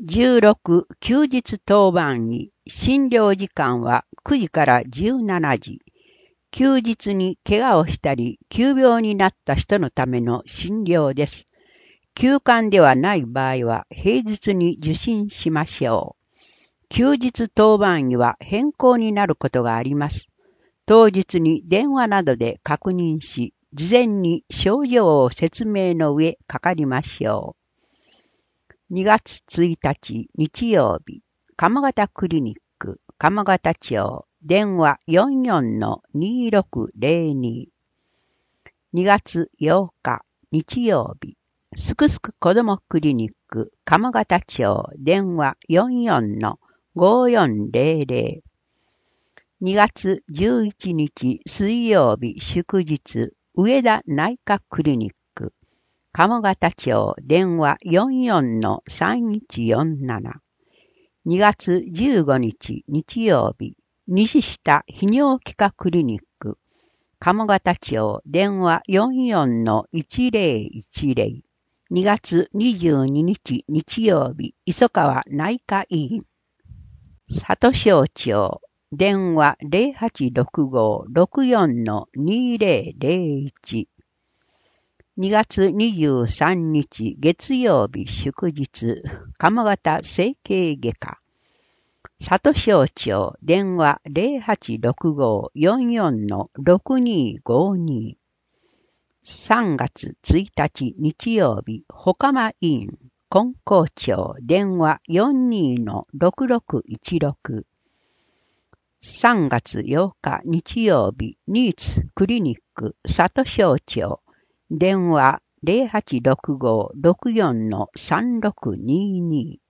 16休日当番医診療時間は9時から17時。休日に怪我をしたり急病になった人のための診療です。休館ではない場合は平日に受診しましょう。休日当番医は変更になることがあります。当日に電話などで確認し、事前に症状を説明の上かかりましょう。2月1日日曜日、鎌形クリニック、鎌形町、電話 44-2602。2月8日日曜日、すくすく子どもクリニック、鎌形町、電話 44-5400。2月11日水曜日祝日、上田内科クリニック、鎌形町、電話 44-3147。2月15日日曜日、西下泌尿器科クリニック、鎌形町、電話 44-1010。2月22日日曜日、磯川内科医院、里庄町、電話 0865-64-2001。2月23日月曜日祝日、鎌形整形外科、里庄町、電話 0865-44-6252。3月1日日曜日、ほかま医院、金光町、電話 42-6616。3月8日日曜日、ニーツクリニック、里庄町、電話 0865-64-3622。